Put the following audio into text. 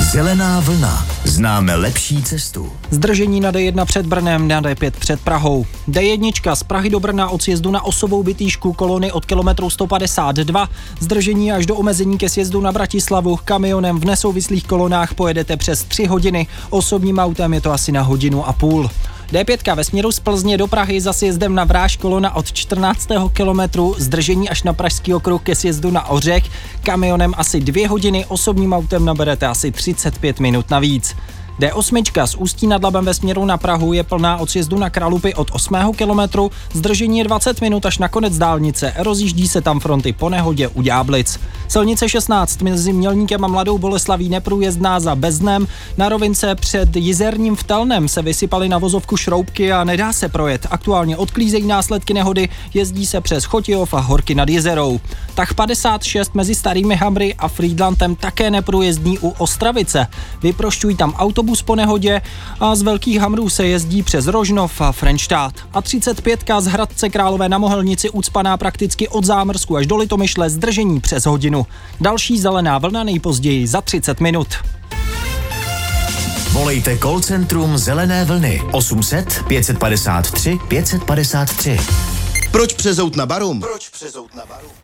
Zelená vlna. Známe lepší cestu. Zdržení na D1 před Brnem, na D5 před Prahou. D1 z Prahy do Brna od sjezdu na Osovou Bytýšku kolony od kilometru 152. Zdržení až do omezení ke sjezdu na Bratislavu. Kamionem v nesouvislých kolonách pojedete přes 3 hodiny. Osobním autem je to asi na 1,5 hodiny. D5 ve směru z Plzně do Prahy za sjezdem na Vráž kolona od 14. kilometru, zdržení až na Pražský okruh ke sjezdu na Ořech, kamionem asi 2 hodiny, osobním autem naberete asi 35 minut navíc. D8 z Ústí nad Labem ve směru na Prahu je plná od sjezdu na Kralupy od 8. kilometru, zdržení je 20 minut až na konec dálnice, rozjíždí se tam fronty po nehodě u Ďáblic. Silnice 16 mezi Mělníkem a Mladou Boleslaví neprůjezdná za Beznem, na rovince před Jizerním v Telnem se vysypaly na vozovku šroubky a nedá se projet. Aktuálně odklízejí následky nehody, jezdí se přes Chotějov a Horky nad Jizerou. Tah 56 mezi Starými Hamry a Frýdlantem také neprůjezdný u Ostravice. Vyprošťují tam autobus po nehodě a z Velkých Hamrů se jezdí přes Rožnov a Frenštát. A 35 z Hradce Králové na Mohelnici ucpaná prakticky od Zámrsku až do Litomyšle, zdržení přes hodinu. Další zelená vlna nejpozději za 30 minut. Volejte call centrum Zelené vlny 800 553 553. Proč přezout na Barum?